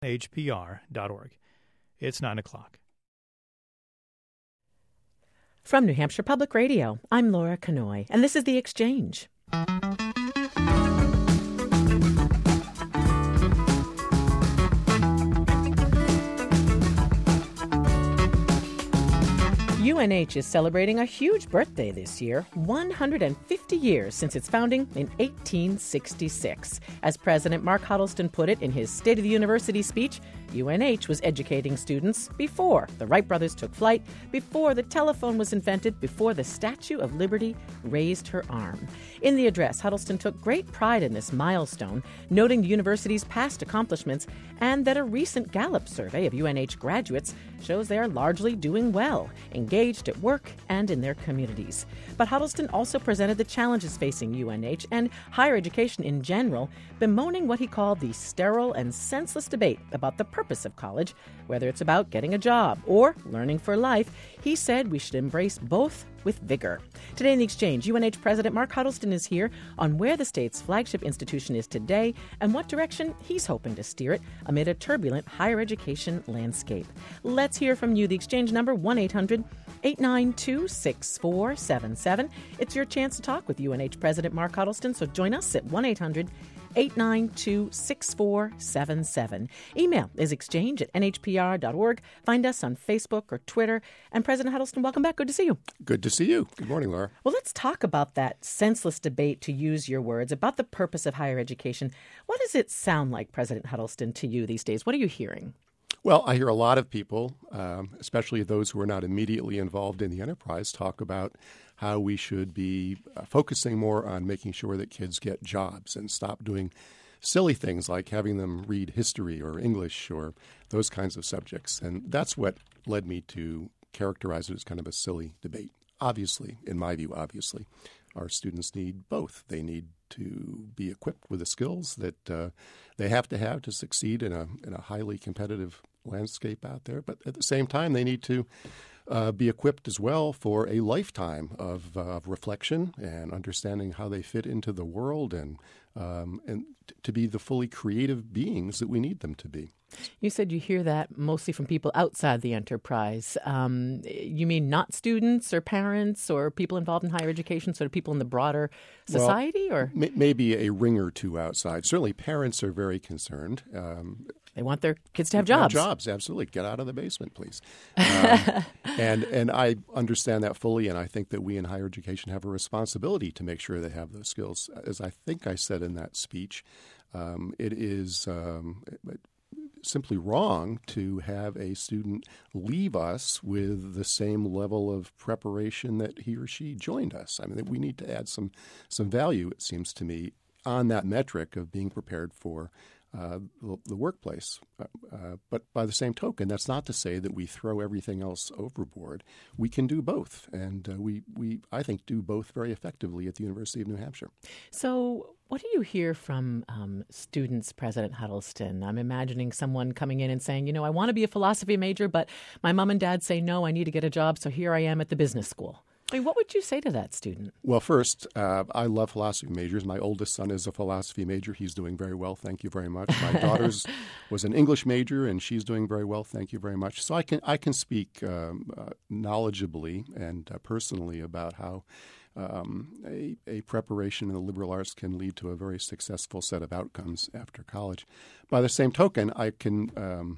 hpr.org. It's 9 o'clock. From New Hampshire Public Radio, I'm Laura Kanoy, and this is The Exchange. UNH is celebrating a huge birthday this year, 150 years since its founding in 1866. As President Mark Huddleston put it in his State of the University speech, UNH was educating students before the Wright brothers took flight, before the telephone was invented, before the Statue of Liberty raised her arm. In the address, Huddleston took great pride in this milestone, noting the university's past accomplishments and that a recent Gallup survey of UNH graduates shows they are largely doing well, engaged at work and in their communities. But Huddleston also presented the challenges facing UNH and higher education in general, bemoaning what he called the sterile and senseless debate about the purpose of college, whether it's about getting a job or learning for life. He said we should embrace both with vigor. Today in The Exchange, UNH President Mark Huddleston is here on where the state's flagship institution is today and what direction he's hoping to steer it amid a turbulent higher education landscape. Let's hear from you. The Exchange number 1-800-892-6477. It's your chance to talk with UNH President Mark Huddleston, so join us at 1-800-892-6477. Email is exchange@nhpr.org. Find us on Facebook or Twitter. And President Huddleston, welcome back. Good to see you. Good to see you. Good morning, Laura. Well, let's talk about that senseless debate, to use your words, about the purpose of higher education. What does it sound like, President Huddleston, to you these days? What are you hearing? Well, I hear a lot of people, especially those who are not immediately involved in the enterprise, talk about how we should be focusing more on making sure that kids get jobs and stop doing silly things like having them read history or English or those kinds of subjects. And that's what led me to characterize it as kind of a silly debate. Obviously, in my view, our students need both. They need to be equipped with the skills that they have to succeed in a highly competitive landscape out there. But at the same time, they need to be equipped as well for a lifetime of reflection and understanding how they fit into the world and to be the fully creative beings that we need them to be. You said you hear that mostly from people outside the enterprise. You mean not students or parents or people involved in higher education, sort of people in the broader society? Well, or maybe a ring or two outside. Certainly parents are very concerned. They want their kids to have jobs. Jobs, absolutely. Get out of the basement, please. And I understand that fully, and I think that we in higher education have a responsibility to make sure they have those skills. As I think I said in that speech, it is simply wrong to have a student leave us with the same level of preparation that he or she joined us. I mean, we need to add some value, it seems to me, on that metric of being prepared for the workplace. But by the same token, that's not to say that we throw everything else overboard. We can do both, and we I think, do both very effectively at the University of New Hampshire. So what do you hear from students, President Huddleston? I'm imagining someone coming in and saying, I want to be a philosophy major, but my mom and dad say, no, I need to get a job, so here I am at the business school. I mean, what would you say to that student? Well, first, I love philosophy majors. My oldest son is a philosophy major. He's doing very well. Thank you very much. My daughter's was an English major, and she's doing very well. Thank you very much. So I can speak knowledgeably and personally about how a preparation in the liberal arts can lead to a very successful set of outcomes after college. By the same token, I can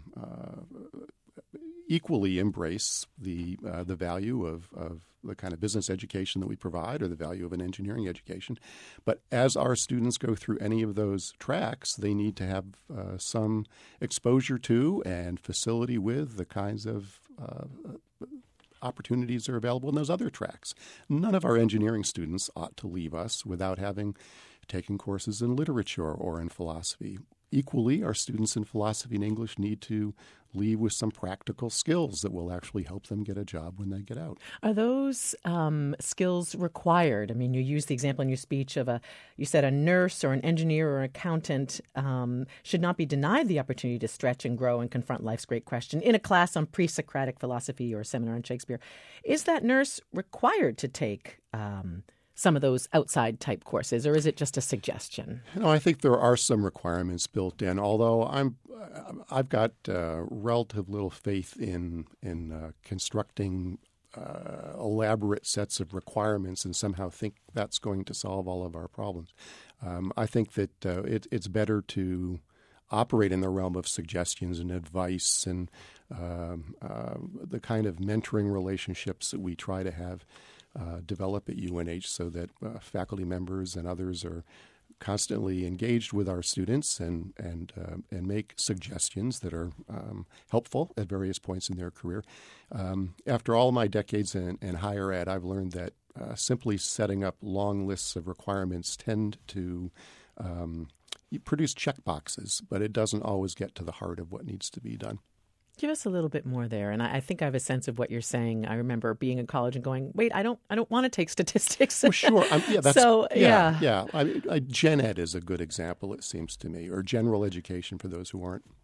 equally embrace the value of the kind of business education that we provide, or the value of an engineering education. But as our students go through any of those tracks, they need to have some exposure to and facility with the kinds of opportunities that are available in those other tracks. None of our engineering students ought to leave us without having taken courses in literature or in philosophy. Equally, our students in philosophy and English need to leave with some practical skills that will actually help them get a job when they get out. Are those skills required? I mean, you used the example in your speech of you said a nurse or an engineer or an accountant should not be denied the opportunity to stretch and grow and confront life's great question in a class on pre-Socratic philosophy or a seminar on Shakespeare. Is that nurse required to take some of those outside type courses, or is it just a suggestion? I think there are some requirements built in, although I've got relative little faith in constructing elaborate sets of requirements and somehow think that's going to solve all of our problems. I think that it's better to operate in the realm of suggestions and advice and the kind of mentoring relationships that we try to have develop at UNH so that faculty members and others are constantly engaged with our students and make suggestions that are helpful at various points in their career. After all my decades in higher ed, I've learned that simply setting up long lists of requirements tend to produce check boxes, but it doesn't always get to the heart of what needs to be done. Give us a little bit more there, and I think I have a sense of what you're saying. I remember being in college and going, "Wait, I don't want to take statistics." Well, sure, yeah. Gen Ed is a good example, it seems to me, or general education for those who aren't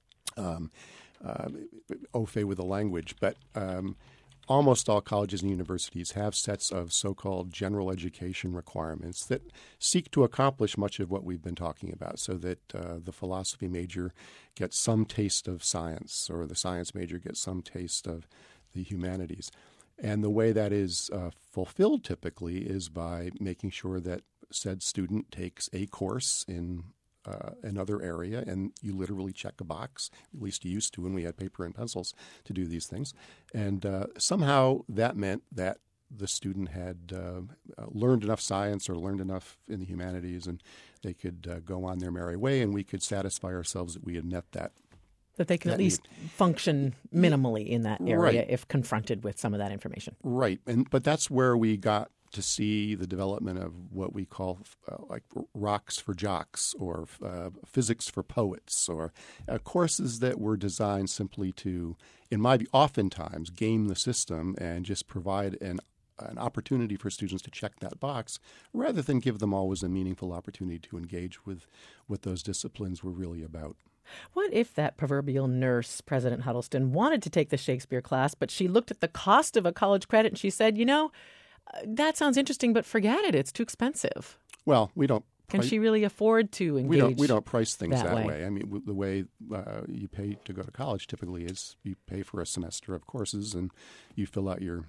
au fait with the language. But almost all colleges and universities have sets of so-called general education requirements that seek to accomplish much of what we've been talking about, so that the philosophy major gets some taste of science, or the science major gets some taste of the humanities. And the way that is fulfilled typically is by making sure that said student takes a course in another area, and you literally check a box. At least you used to when we had paper and pencils to do these things. And somehow that meant that the student had learned enough science or learned enough in the humanities, and they could go on their merry way, and we could satisfy ourselves that we had met that. That they can at least function minimally in that area Right. if confronted with some of that information. Right. But that's where we got to see the development of what we call like rocks for jocks, or physics for poets, or courses that were designed simply to, in my view, oftentimes game the system and just provide an opportunity for students to check that box, rather than give them always a meaningful opportunity to engage with what those disciplines were really about. What if that proverbial nurse, President Huddleston, wanted to take the Shakespeare class, but she looked at the cost of a college credit and she said, that sounds interesting, but forget it. It's too expensive. Well, we don't. Can she really afford to engage? We don't price things that way. way. I mean, the way you pay to go to college typically is you pay for a semester of courses, and you fill out your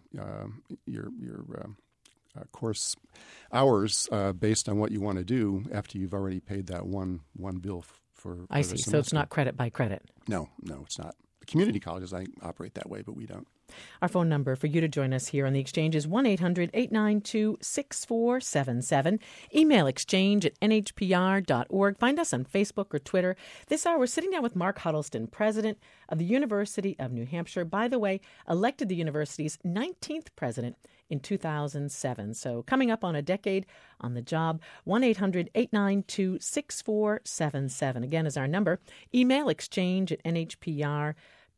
course hours based on what you want to do after you've already paid that one bill for. I see. So it's not credit by credit. No, it's not. The community colleges operate that way, but we don't. Our phone number for you to join us here on the Exchange is 1-800-892-6477. Email exchange@nhpr.org. Find us on Facebook or Twitter. This hour, we're sitting down with Mark Huddleston, president of the University of New Hampshire. By the way, elected the university's 19th president in 2007. So coming up on a decade on the job. 1-800-892-6477. Again, is our number. Email exchange@nhpr.org.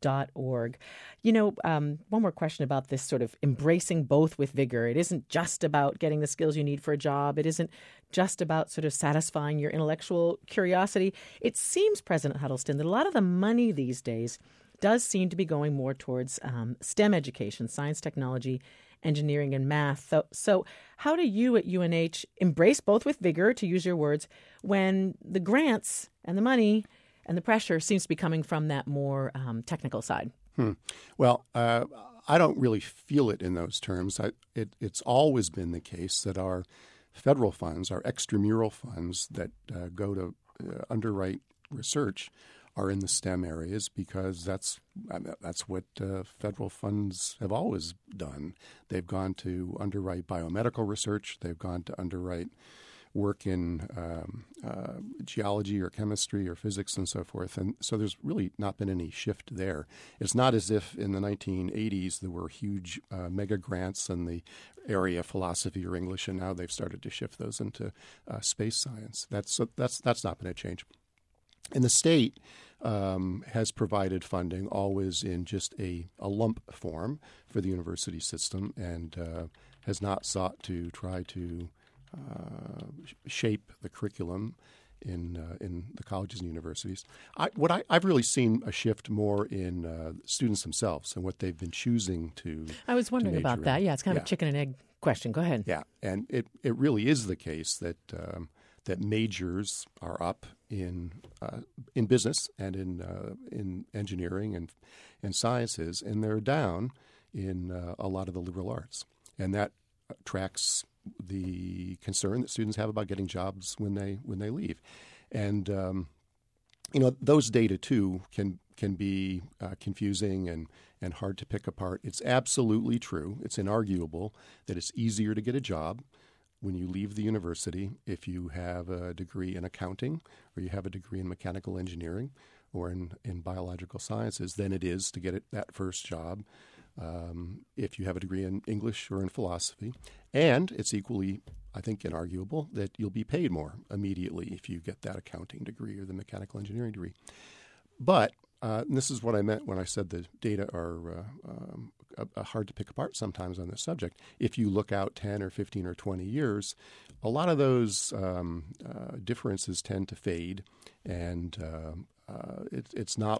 One more question about this sort of embracing both with vigor. It isn't just about getting the skills you need for a job. It isn't just about sort of satisfying your intellectual curiosity. It seems, President Huddleston, that a lot of the money these days does seem to be going more towards STEM education, science, technology, engineering, and math. So how do you at UNH embrace both with vigor, to use your words, when the grants and the money and the pressure seems to be coming from that more technical side? Well, I don't really feel it in those terms. It's always been the case that our federal funds, our extramural funds that go to underwrite research, are in the STEM areas, because that's what federal funds have always done. They've gone to underwrite biomedical research. They've gone to underwrite work in geology or chemistry or physics and so forth. And so there's really not been any shift there. It's not as if in the 1980s there were huge mega grants in the area of philosophy or English, and now they've started to shift those into space science. That's not been a change. And the state has provided funding always in just a lump form for the university system, and has not sought to try to shape the curriculum in the colleges and universities. I've really seen a shift more in students themselves and what they've been choosing to. I was wondering major about that. in. Yeah, it's kind of a chicken and egg question. Go ahead. Yeah, and it really is the case that that majors are up in business and in engineering and sciences, and they're down in a lot of the liberal arts, and that tracks the concern that students have about getting jobs when they leave, and those data too can be confusing and hard to pick apart. It's absolutely true. It's inarguable that it's easier to get a job when you leave the university if you have a degree in accounting or you have a degree in mechanical engineering or in biological sciences than it is to get that first job if you have a degree in English or in philosophy. And it's equally, I think, inarguable that you'll be paid more immediately if you get that accounting degree or the mechanical engineering degree. But and this is what I meant when I said the data are hard to pick apart sometimes on this subject. If you look out 10 or 15 or 20 years, a lot of those differences tend to fade, and it's not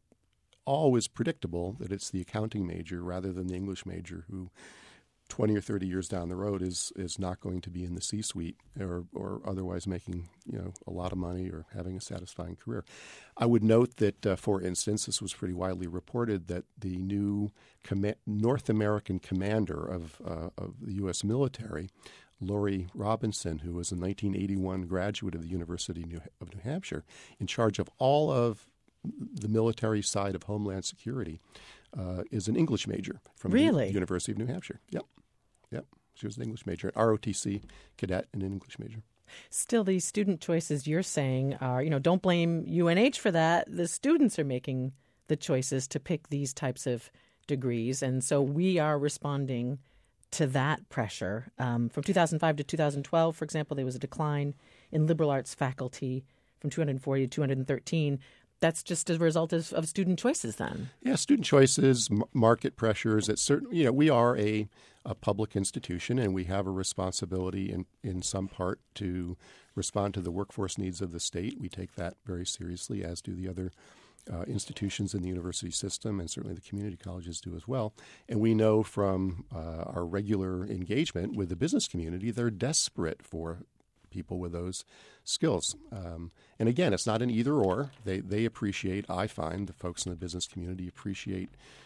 always predictable that it's the accounting major rather than the English major who 20 or 30 years down the road is not going to be in the C-suite or otherwise making a lot of money or having a satisfying career. I would note that, for instance, this was pretty widely reported that the new North American commander of the U.S. military, Lori Robinson, who was a 1981 graduate of the University of New Hampshire, in charge of all of the military side of Homeland Security, is an English major from the University of New Hampshire. Yep. She was an English major, an ROTC cadet and an English major. Still, these student choices you're saying are, don't blame UNH for that. The students are making the choices to pick these types of degrees. And so we are responding to that pressure. From 2005 to 2012, for example, there was a decline in liberal arts faculty from 240 to 213. That's just a result of student choices then. Yeah, student choices, market pressures. It's certain, we are a public institution, and we have a responsibility in some part to respond to the workforce needs of the state. We take that very seriously, as do the other institutions in the university system, and certainly the community colleges do as well. And we know from our regular engagement with the business community, they're desperate for people with those skills. And again, it's not an either or. They appreciate, I find, the folks in the business community appreciate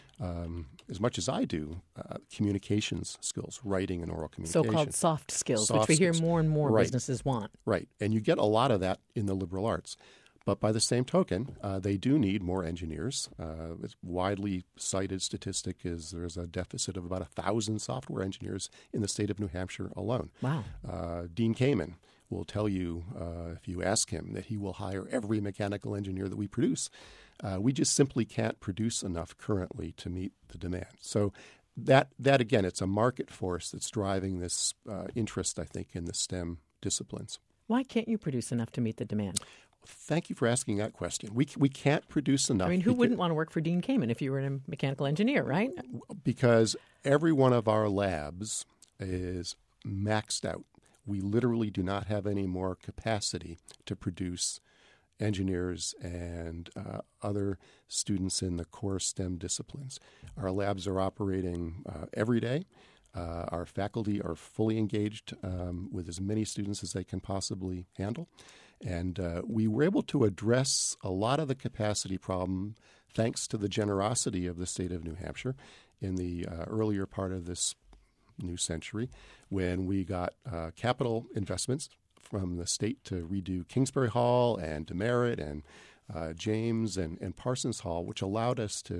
as much as I do, communications skills, writing and oral communication. So-called soft skills, which we hear more and more businesses want. Right. And you get a lot of that in the liberal arts. But by the same token, they do need more engineers. It's widely cited statistic is there's a deficit of about 1,000 software engineers in the state of New Hampshire alone. Wow. Dean Kamen will tell you, if you ask him, that he will hire every mechanical engineer that we produce. We just simply can't produce enough currently to meet the demand. So that again, it's a market force that's driving this interest, I think, in the STEM disciplines. Why can't you produce enough to meet the demand? Thank you for asking that question. We can't produce enough. I mean, who wouldn't want to work for Dean Kamen if you were a mechanical engineer, right? Because every one of our labs is maxed out. We literally do not have any more capacity to produce engineers and other students in the core STEM disciplines. Our labs are operating every day. Our faculty are fully engaged with as many students as they can possibly handle. And we were able to address a lot of the capacity problem thanks to the generosity of the state of New Hampshire in the earlier part of this new century when we got capital investments from the state to redo Kingsbury Hall and Demerit and James and Parsons Hall, which allowed us to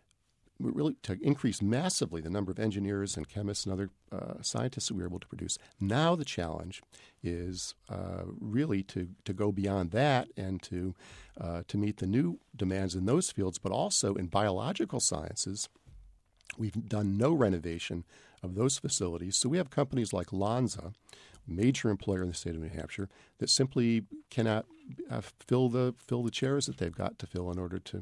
increase massively the number of engineers and chemists and other scientists that we were able to produce. Now the challenge is really to go beyond that and to meet the new demands in those fields, but also in biological sciences. We've done no renovation of those facilities. So we have companies like Lonza, major employer in the state of New Hampshire, that simply cannot fill the chairs that they've got to fill in order to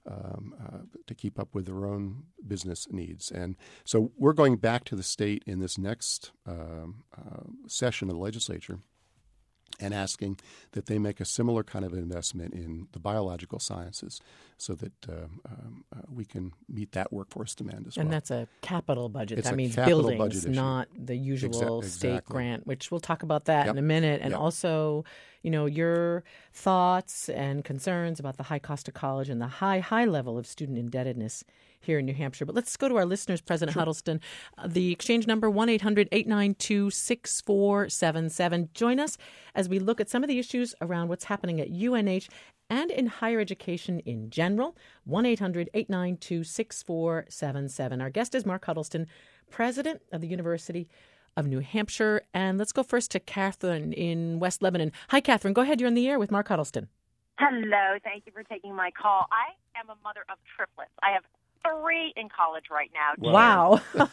keep up with their own business needs. And so we're going back to the state in this next session of the legislature and asking that they make a similar kind of investment in the biological sciences so that we can meet that workforce demand as well. And that's a capital budget. It's that a means capital buildings, budget issue. not the usual state Exactly. grant, which we'll talk about that in a minute. And also, your thoughts and concerns about the high cost of college and the high level of student indebtedness here in New Hampshire. But let's go to our listeners, President Huddleston. The exchange number, 1-800-892-6477. Join us as we look at some of the issues around what's happening at UNH and in higher education in general. 1-800-892-6477. Our guest is Mark Huddleston, president of the University of New Hampshire. And let's go first to Catherine in West Lebanon. Hi, Catherine. Go ahead. You're on the air with Mark Huddleston. Hello. Thank you for taking my call. I am a mother of triplets. I have 3 in college right now. Wow. 2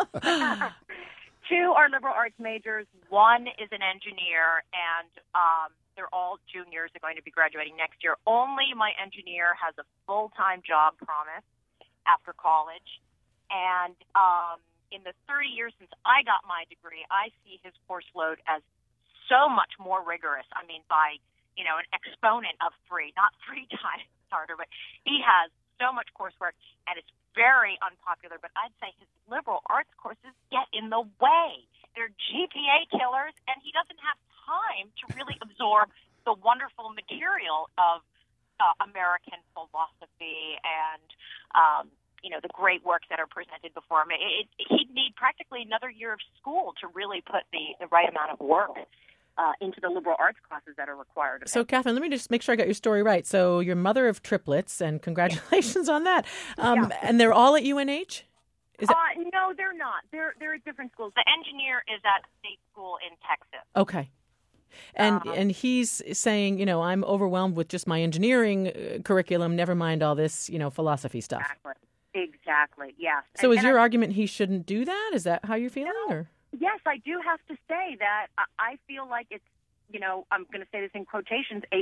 are liberal arts majors. 1 is an engineer, and they're all juniors. They're going to be graduating next year. Only my engineer has a full-time job promise after college. And in the 30 years since I got my degree, I see his course load as so much more rigorous. I mean, by, an exponent of 3, not 3 times harder, but he has so much coursework, and it's very unpopular, but I'd say his liberal arts courses get in the way. They're GPA killers, and he doesn't have time to really absorb the wonderful material of American philosophy and, the great works that are presented before him. He'd need practically another year of school to really put the right amount of work into the liberal arts classes that are required of him. So, Catherine, let me just make sure I got your story right. So you're mother of triplets, and congratulations on that. And they're all at UNH? No, they're not. They're at different schools. The engineer is at state school in Texas. Okay. And he's saying, I'm overwhelmed with just my engineering curriculum, never mind all this, philosophy stuff. Exactly, yes. So is your argument he shouldn't do that? Is that how you're feeling? Or? Yes, I do have to say that I feel like it's, I'm going to say this in quotations, a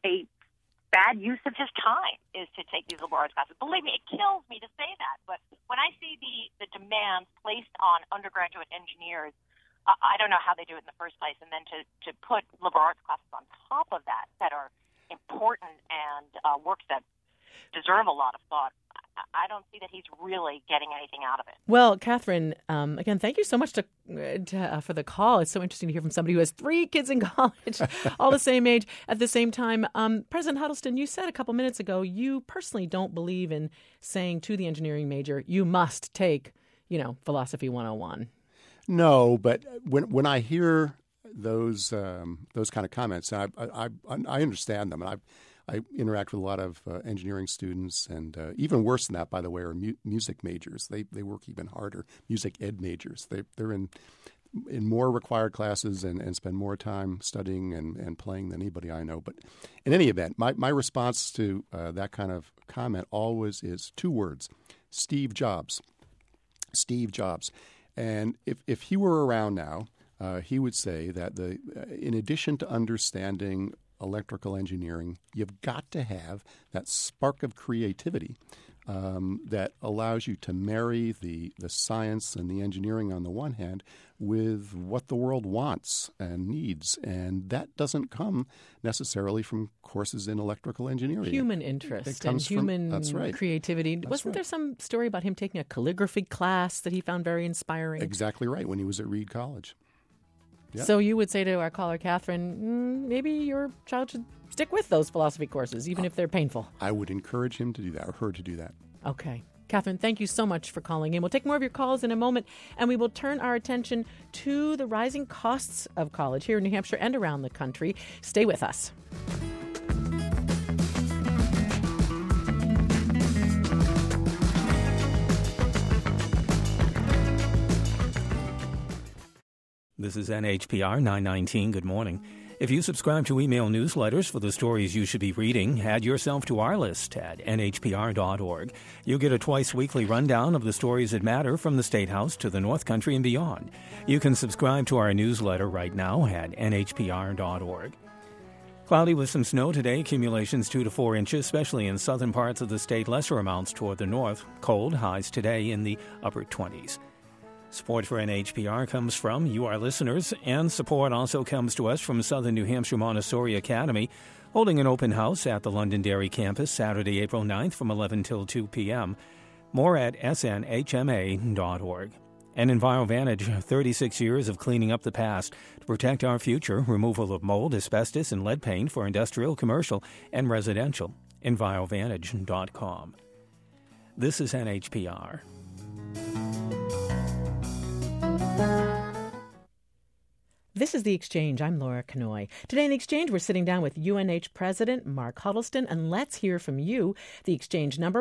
bad use of his time is to take these liberal arts classes. Believe me, it kills me to say that. But when I see the demands placed on undergraduate engineers, I don't know how they do it in the first place. And then to put liberal arts classes on top of that are important and works that deserve a lot of thought, I don't see that he's really getting anything out of it. Well, Catherine, again, thank you so much for the call. It's so interesting to hear from somebody who has 3 kids in college, all the same age, at the same time. President Huddleston, you said a couple minutes ago you personally don't believe in saying to the engineering major, you must take, Philosophy 101. No, but when I hear those kind of comments, and I understand them, and I interact with a lot of engineering students, and even worse than that, by the way, are music majors. They work even harder. Music ed majors. They're in more required classes and spend more time studying and playing than anybody I know. But in any event, my response to that kind of comment always is 2 words: Steve Jobs. Steve Jobs. And if he were around now, he would say that in addition to understanding electrical engineering, you've got to have that spark of creativity that allows you to marry the science and the engineering on the one hand with what the world wants and needs. And that doesn't come necessarily from courses in electrical engineering. Human interest and human creativity. Wasn't there some story about him taking a calligraphy class that he found very inspiring? Exactly right, when he was at Reed College. Yep. So you would say to our caller, Catherine, maybe your child should stick with those philosophy courses, even if they're painful. I would encourage him to do that, or her to do that. Okay. Catherine, thank you so much for calling in. We'll take more of your calls in a moment, and we will turn our attention to the rising costs of college here in New Hampshire and around the country. Stay with us. This is NHPR 919. Good morning. If you subscribe to email newsletters for the stories you should be reading, add yourself to our list at nhpr.org. You'll get a twice-weekly rundown of the stories that matter from the State House to the North Country and beyond. You can subscribe to our newsletter right now at nhpr.org. Cloudy with some snow today, accumulations 2 to 4 inches, especially in southern parts of the state, lesser amounts toward the north. Cold, highs today in the upper 20s. Support for NHPR comes from you, our listeners, and support also comes to us from Southern New Hampshire Montessori Academy, holding an open house at the Londonderry campus Saturday, April 9th from 11 till 2 p.m. More at snhma.org. And EnviroVantage, 36 years of cleaning up the past to protect our future, removal of mold, asbestos, and lead paint for industrial, commercial, and residential. EnviroVantage.com. This is NHPR. This is The Exchange. I'm Laura Kanoy. Today in The Exchange, we're sitting down with UNH President Mark Huddleston, and let's hear from you. The Exchange number,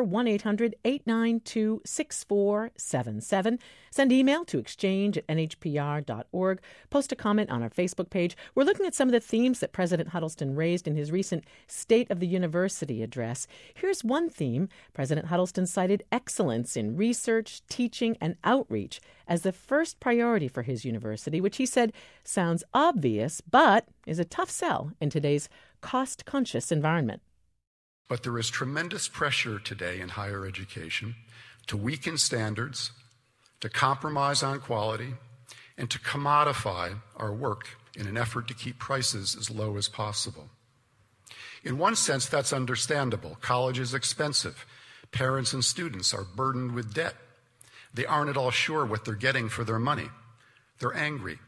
1-800-892-6477. Send email to exchange@nhpr.org. Post a comment on our Facebook page. We're looking at some of the themes that President Huddleston raised in his recent State of the University address. Here's one theme. President Huddleston cited excellence in research, teaching, and outreach as the first priority for his university, which he said sounds obvious, but is a tough sell in today's cost-conscious environment. But there is tremendous pressure today in higher education to weaken standards, to compromise on quality, and to commodify our work in an effort to keep prices as low as possible. In one sense, that's understandable. College is expensive. Parents and students are burdened with debt. They aren't at all sure what they're getting for their money. They're angry.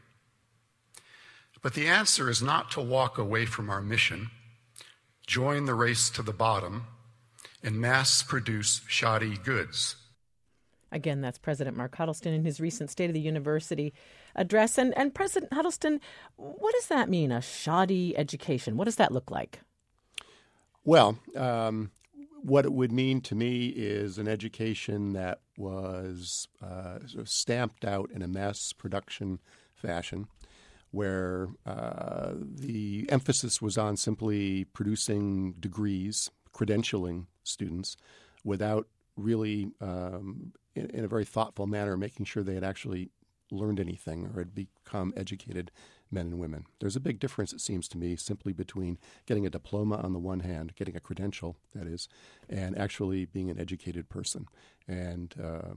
But the answer is not to walk away from our mission, join the race to the bottom, and mass produce shoddy goods. Again, that's President Mark Huddleston in his recent State of the University address. And President Huddleston, what does that mean, a shoddy education? What does that look like? Well, what it would mean to me is an education that was sort of stamped out in a mass production fashion, where the emphasis was on simply producing degrees, credentialing students, without really, in a very thoughtful manner, making sure they had actually learned anything or had become educated men and women. There's a big difference, it seems to me, simply between getting a diploma on the one hand, getting a credential, that is, and actually being an educated person. And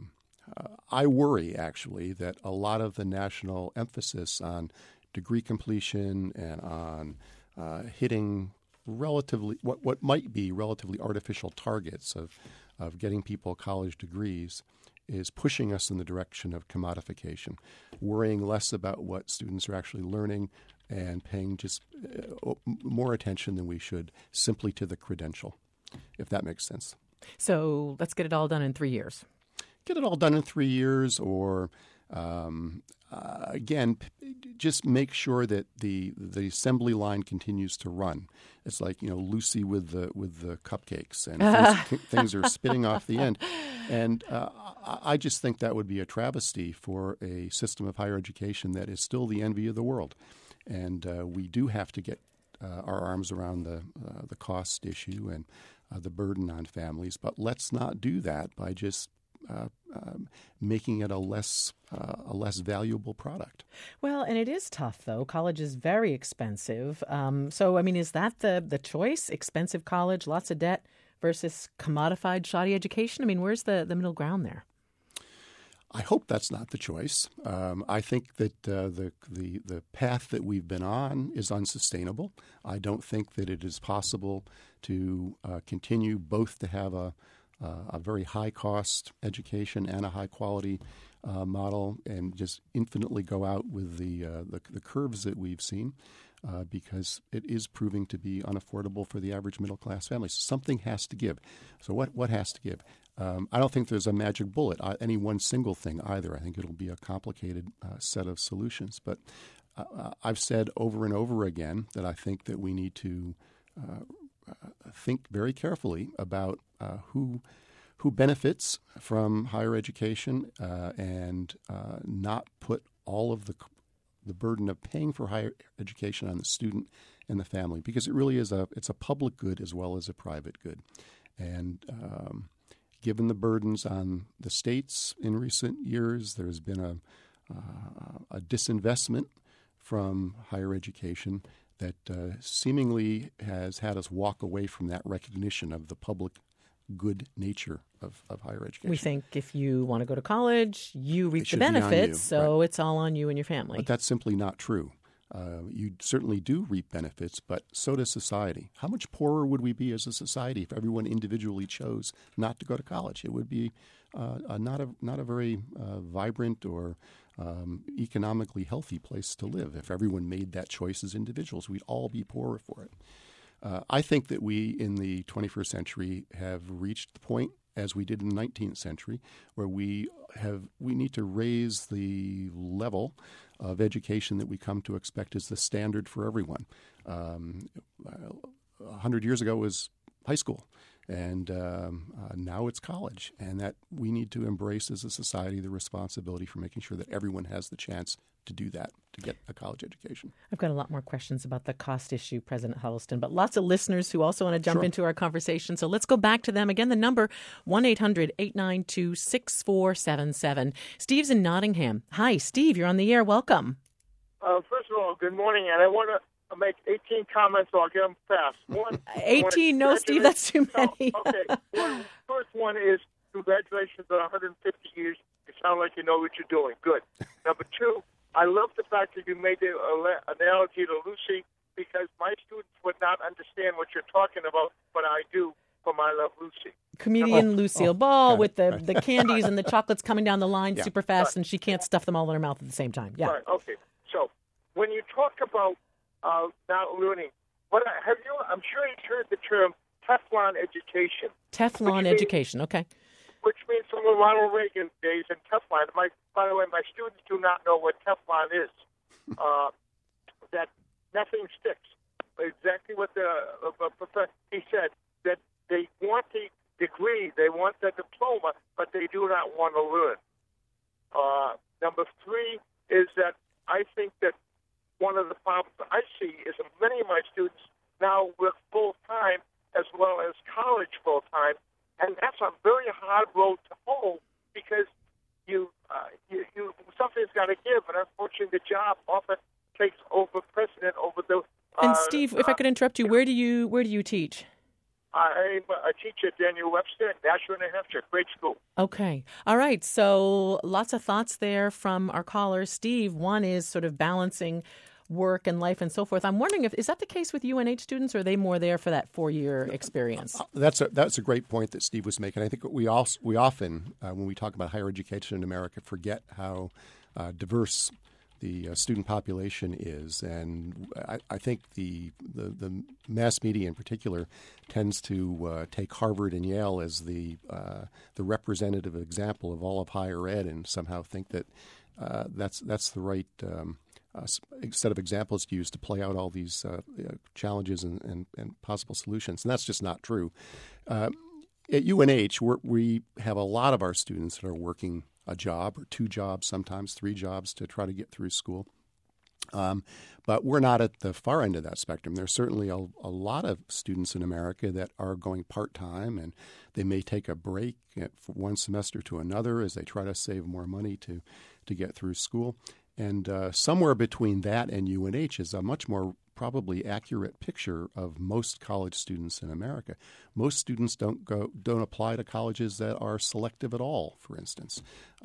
I worry, actually, that a lot of the national emphasis on degree completion and on hitting relatively what might be relatively artificial targets of getting people college degrees is pushing us in the direction of commodification, worrying less about what students are actually learning and paying just more attention than we should simply to the credential, if that makes sense. So let's get it all done in 3 years. Get it all done in 3 years, or again, just make sure that the assembly line continues to run. It's like, Lucy with the cupcakes, and things are spitting off the end. And I just think that would be a travesty for a system of higher education that is still the envy of the world. And we do have to get our arms around the cost issue and the burden on families. But let's not do that by just making it a less valuable product. Well, and it is tough, though. College is very expensive. So, is that the choice? Expensive college, lots of debt, versus commodified, shoddy education? Where's the middle ground there? I hope that's not the choice. I think that the path that we've been on is unsustainable. I don't think that it is possible to continue both to have a very high-cost education and a high-quality model, and just infinitely go out with the curves that we've seen, because it is proving to be unaffordable for the average middle-class family. So something has to give. So what has to give? I don't think there's a magic bullet, any one single thing either. I think it'll be a complicated set of solutions. But I've said over and over again that I think that we need to think very carefully about who benefits from higher education, and not put all of the burden of paying for higher education on the student and the family, because it really is it's a public good as well as a private good. And given the burdens on the states in recent years, there's been a disinvestment from higher education that seemingly has had us walk away from that recognition of the public good nature of higher education. We think if you want to go to college, you reap the should be on you, benefits, so right. it's all on you and your family. But that's simply not true. You certainly do reap benefits, but so does society. How much poorer would we be as a society if everyone individually chose not to go to college? It would be not a very vibrant or economically healthy place to live. If everyone made that choice as individuals, we'd all be poorer for it. I think that we in the 21st century have reached the point, as we did in the 19th century, where we need to raise the level of education that we come to expect as the standard for everyone. 100 years ago was high school, and now it's college, and that we need to embrace as a society the responsibility for making sure that everyone has the chance to do that, to get a college education. I've got a lot more questions about the cost issue, President Huddleston, but lots of listeners who also want to jump into our conversation. So let's go back to them. Again, the number, 1-800-892-6477. Steve's in Nottingham. Hi, Steve, you're on the air. Welcome. First of all, good morning, and I want to make 18 comments, so I'll get them fast. 18? No, Steve, that's too many. Okay. First one is congratulations on 150 years. You sound like you know what you're doing. Good. Number two, I love the fact that you made the analogy to Lucy, because my students would not understand what you're talking about, but I do from I Love Lucy. Comedian Lucille Ball with the candies and the chocolates coming down the line super fast, and she can't stuff them all in her mouth at the same time. Yeah. Right. Okay. So when you talk about not learning, I'm sure you've heard the term Teflon education. Teflon education. Okay. Which means from the Ronald Reagan days and Teflon. By the way, my students do not know what Teflon is. That nothing sticks. Exactly what the professor, he said, that they want the degree, they want the diploma, but they do not want to learn. Number three is that I think that one of the problems I see is that many of my students now work full-time as well as college full-time, and that's a very hard road to hoe, because you something's got to give, and unfortunately the job often takes over precedent over the. And Steve, if I could interrupt you, where do you teach? I'm a teacher at Daniel Webster in Nashua, New Hampshire. Great school. Okay. All right. So lots of thoughts there from our caller. Steve, one is sort of balancing work and life and so forth. I'm wondering, is that the case with UNH students, or are they more there for that 4-year experience? That's a great point that Steve was making. I think we often, when we talk about higher education in America, forget how diverse the student population is, and I think the mass media in particular tends to take Harvard and Yale as the representative example of all of higher ed, and somehow think that that's the right set of examples to use to play out all these challenges and possible solutions, and that's just not true. At UNH, we have a lot of our students that are working a job or 2 jobs, sometimes 3 jobs to try to get through school. But we're not at the far end of that spectrum. There's certainly a lot of students in America that are going part-time, and they may take a break from one semester to another as they try to save more money to get through school. And somewhere between that and UNH is a much more probably accurate picture of most college students in America. Most students don't apply to colleges that are selective at all, for instance.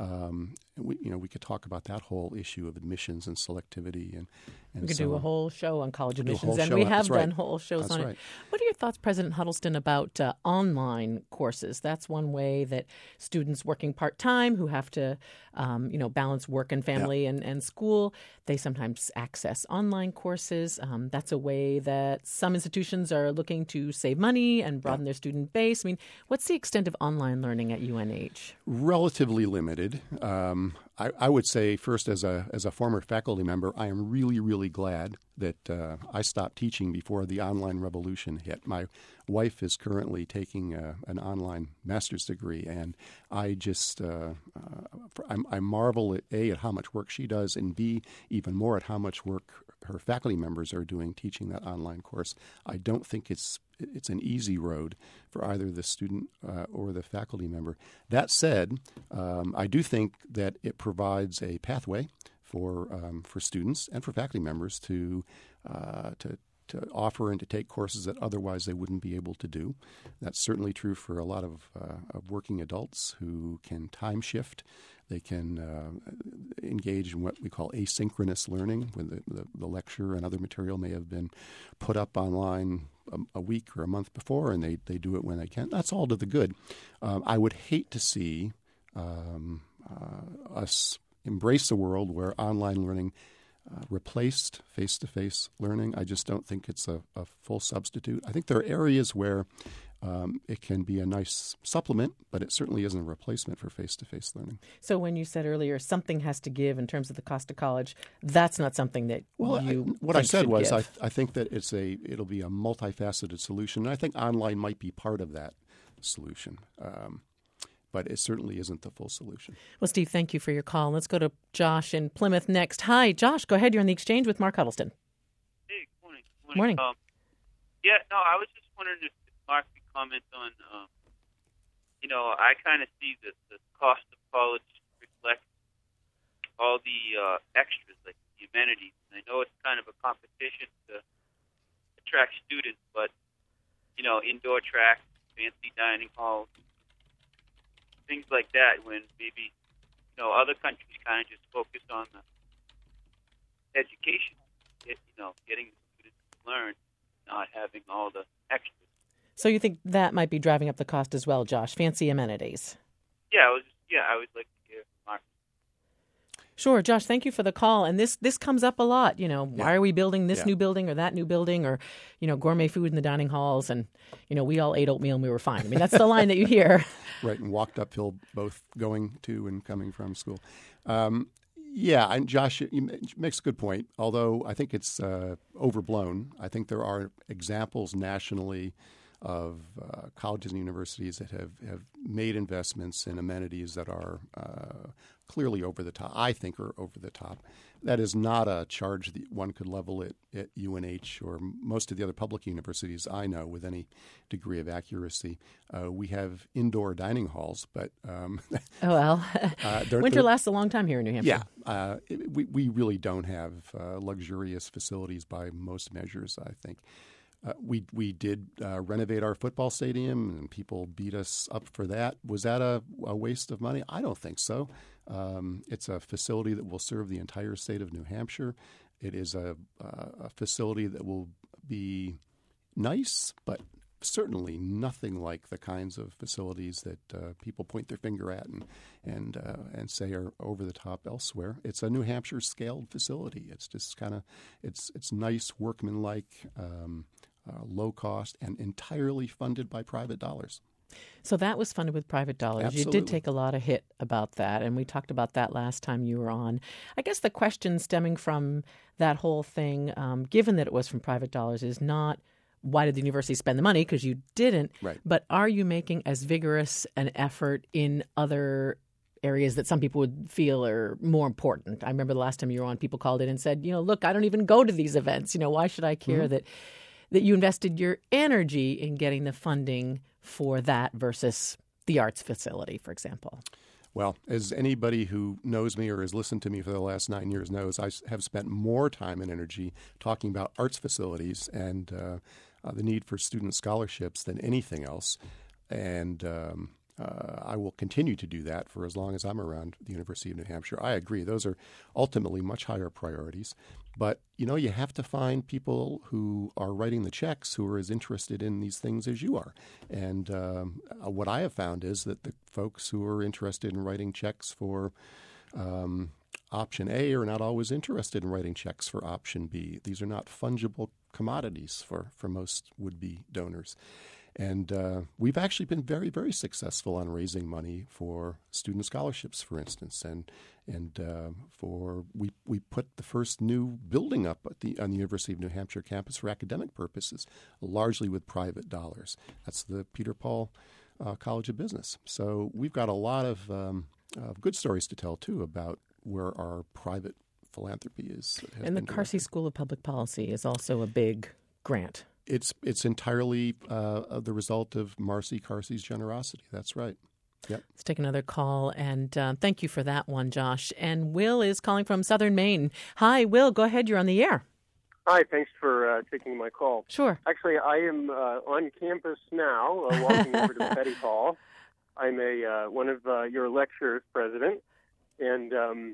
We could talk about that whole issue of admissions and selectivity, and we could do a whole show on college admissions, and show we on- have that's right. done whole shows That's on right. it. What are your thoughts, President Huddleston, about online courses? That's one way that students working part-time who have to balance work and family and school, they sometimes access online courses. That's a way that some institutions are looking to save money and broaden their student base. I mean, what's the extent of online learning at UNH? Relatively limited. I would say first, as a former faculty member, I am really, really glad that I stopped teaching before the online revolution hit. My wife is currently taking an online master's degree, and I just I marvel at A, at how much work she does, and B, even more at how much work her faculty members are doing teaching that online course. I don't think it's an easy road for either the student or the faculty member. That said, I do think that it provides a pathway for students and for faculty members to offer and to take courses that otherwise they wouldn't be able to do. That's certainly true for a lot of working adults who can time shift. They can engage in what we call asynchronous learning, when the lecture and other material may have been put up online a week or a month before, and they do it when they can. That's all to the good. I would hate to see us embrace a world where online learning replaced face-to-face learning. I just don't think it's a full substitute. I think there are areas where it can be a nice supplement, but it certainly isn't a replacement for face-to-face learning. So when you said earlier something has to give in terms of the cost of college, that's not something that what I said was I think that it'll be a multifaceted solution, and I think online might be part of that solution. But it certainly isn't the full solution. Well, Steve, thank you for your call. Let's go to Josh in Plymouth next. Hi, Josh. Go ahead. You're on the Exchange with Mark Huddleston. Hey, good morning. Morning. I was just wondering if Mark could comment on, I kind of see the cost of college reflect all the extras, like the amenities. And I know it's kind of a competition to attract students, but, indoor track, fancy dining halls, things like that, when maybe, other countries kind of just focus on the education, getting the students to learn, not having all the extras. So you think that might be driving up the cost as well, Josh? Fancy amenities. I would like to hear from Mark. Sure, Josh, thank you for the call. And this comes up a lot. Why are we building this new building or that new building, or, gourmet food in the dining halls, and, we all ate oatmeal and we were fine. I mean, that's the line that you hear. Right, and walked uphill both going to and coming from school. And Josh makes a good point, although I think it's overblown. I think there are examples nationally of colleges and universities that have made investments in amenities that are clearly over the top, I think are over the top. That is not a charge that one could level at UNH or most of the other public universities I know with any degree of accuracy. We have indoor dining halls, but winter lasts a long time here in New Hampshire. Yeah, we really don't have luxurious facilities by most measures, I think. We did renovate our football stadium, and people beat us up for that. Was that a waste of money? I don't think so. It's a facility that will serve the entire state of New Hampshire. It is a facility that will be nice, but certainly nothing like the kinds of facilities that people point their finger at and say are over the top elsewhere. It's a New Hampshire scaled facility. It's just kind of it's nice, workmanlike. Low cost, and entirely funded by private dollars. So that was funded with private dollars. Absolutely. You did take a lot of hit about that, and we talked about that last time you were on. I guess the question stemming from that whole thing, given that it was from private dollars, is not why did the university spend the money, because you didn't, right. But are you making as vigorous an effort in other areas that some people would feel are more important? I remember the last time you were on, people called in and said, look, I don't even go to these events. Why should I care that you invested your energy in getting the funding for that versus the arts facility, for example? Well, as anybody who knows me or has listened to me for the last 9 years knows, I have spent more time and energy talking about arts facilities and the need for student scholarships than anything else. And I will continue to do that for as long as I'm around the University of New Hampshire. I agree. Those are ultimately much higher priorities. But, you have to find people who are writing the checks who are as interested in these things as you are. And what I have found is that the folks who are interested in writing checks for option A are not always interested in writing checks for option B. These are not fungible commodities for most would-be donors. And we've actually been very, very successful on raising money for student scholarships, for instance, and we put the first new building up on the University of New Hampshire campus for academic purposes, largely with private dollars. That's the Peter Paul College of Business. So we've got a lot of good stories to tell too about where our private philanthropy is. And the Carsey School of Public Policy is also a big grant. It's entirely the result of Marcy Carsey's generosity. That's right. Yep. Let's take another call, and thank you for that one, Josh. And Will is calling from Southern Maine. Hi, Will. Go ahead. You're on the air. Hi, thanks for taking my call. Sure. Actually, I am on campus now, walking over to Petty Hall. I'm one of your lecturers, President. And